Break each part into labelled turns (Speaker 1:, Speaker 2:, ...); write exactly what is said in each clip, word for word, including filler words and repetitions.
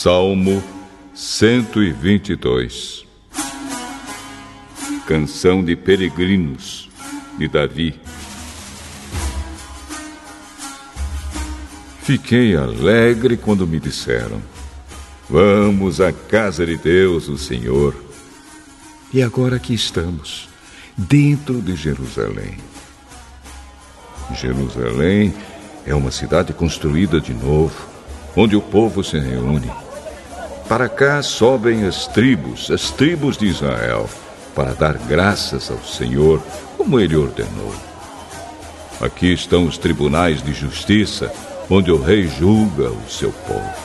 Speaker 1: Salmo cento e vinte e dois. Canção de Peregrinos, de Davi. Fiquei alegre quando me disseram: vamos à casa de Deus, o Senhor. E agora aqui estamos, dentro de Jerusalém. Jerusalém é uma cidade construída de novo, onde o povo se reúne. Para cá sobem as tribos, as tribos de Israel, para dar graças ao Senhor, como Ele ordenou. Aqui estão os tribunais de justiça, onde o rei julga o seu povo.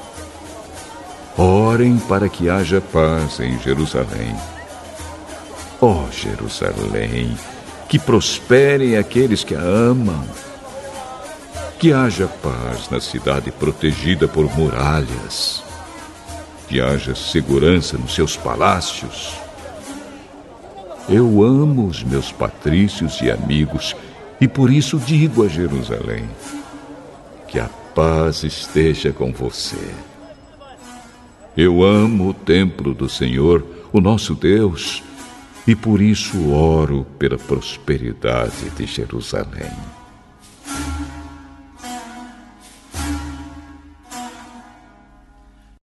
Speaker 1: Orem para que haja paz em Jerusalém. Ó Jerusalém, que prosperem aqueles que a amam. Que haja paz na cidade protegida por muralhas. Que haja segurança nos seus palácios. Eu amo os meus patrícios e amigos, e por isso digo a Jerusalém: que a paz esteja com você. Eu amo o templo do Senhor, o nosso Deus, e por isso oro pela prosperidade de Jerusalém.